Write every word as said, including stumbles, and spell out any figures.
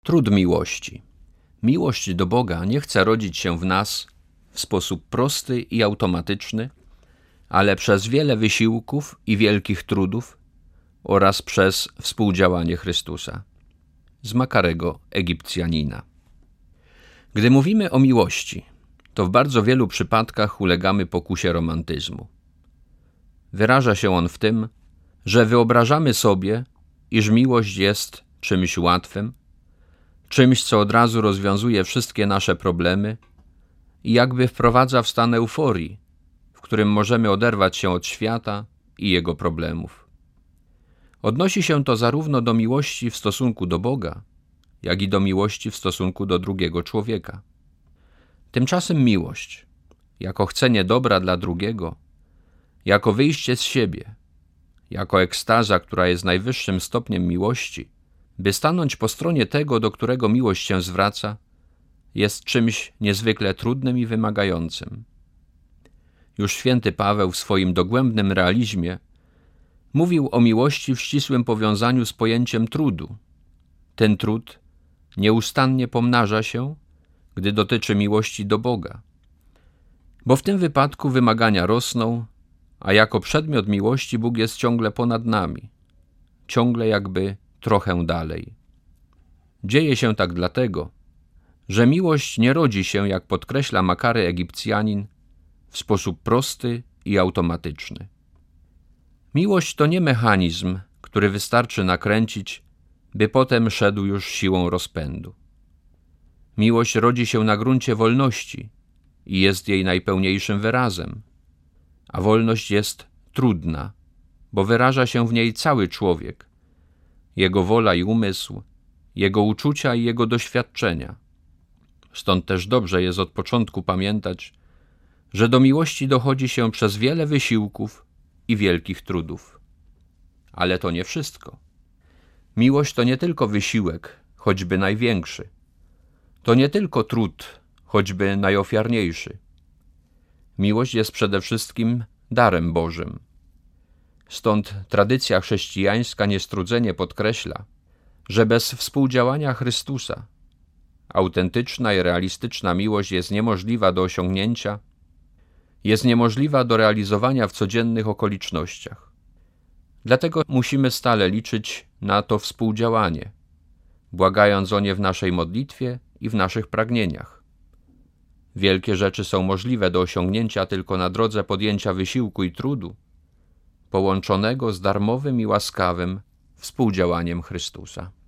Trud miłości. Miłość do Boga nie chce rodzić się w nas w sposób prosty i automatyczny, ale przez wiele wysiłków i wielkich trudów oraz przez współdziałanie Chrystusa. Z Makarego, Egipcjanina. Gdy mówimy o miłości, to w bardzo wielu przypadkach ulegamy pokusie romantyzmu. Wyraża się on w tym, że wyobrażamy sobie, iż miłość jest czymś łatwym, czymś, co od razu rozwiązuje wszystkie nasze problemy i jakby wprowadza w stan euforii, w którym możemy oderwać się od świata i jego problemów. Odnosi się to zarówno do miłości w stosunku do Boga, jak i do miłości w stosunku do drugiego człowieka. Tymczasem miłość, jako chcenie dobra dla drugiego, jako wyjście z siebie, jako ekstaza, która jest najwyższym stopniem miłości, by stanąć po stronie tego, do którego miłość się zwraca, jest czymś niezwykle trudnym i wymagającym. Już święty Paweł w swoim dogłębnym realizmie mówił o miłości w ścisłym powiązaniu z pojęciem trudu. Ten trud nieustannie pomnaża się, gdy dotyczy miłości do Boga. Bo w tym wypadku wymagania rosną, a jako przedmiot miłości Bóg jest ciągle ponad nami, ciągle jakby trochę dalej. Dzieje się tak dlatego, że miłość nie rodzi się, jak podkreśla Makary Egipcjanin, w sposób prosty i automatyczny. Miłość to nie mechanizm, który wystarczy nakręcić, by potem szedł już siłą rozpędu. Miłość rodzi się na gruncie wolności i jest jej najpełniejszym wyrazem, a wolność jest trudna, bo wyraża się w niej cały człowiek, jego wola i umysł, jego uczucia i jego doświadczenia. Stąd też dobrze jest od początku pamiętać, że do miłości dochodzi się przez wiele wysiłków i wielkich trudów. Ale to nie wszystko. Miłość to nie tylko wysiłek, choćby największy. To nie tylko trud, choćby najofiarniejszy. Miłość jest przede wszystkim darem Bożym. Stąd tradycja chrześcijańska niestrudzenie podkreśla, że bez współdziałania Chrystusa autentyczna i realistyczna miłość jest niemożliwa do osiągnięcia, jest niemożliwa do realizowania w codziennych okolicznościach. Dlatego musimy stale liczyć na to współdziałanie, błagając o nie w naszej modlitwie i w naszych pragnieniach. Wielkie rzeczy są możliwe do osiągnięcia tylko na drodze podjęcia wysiłku i trudu, połączonego z darmowym i łaskawym współdziałaniem Chrystusa.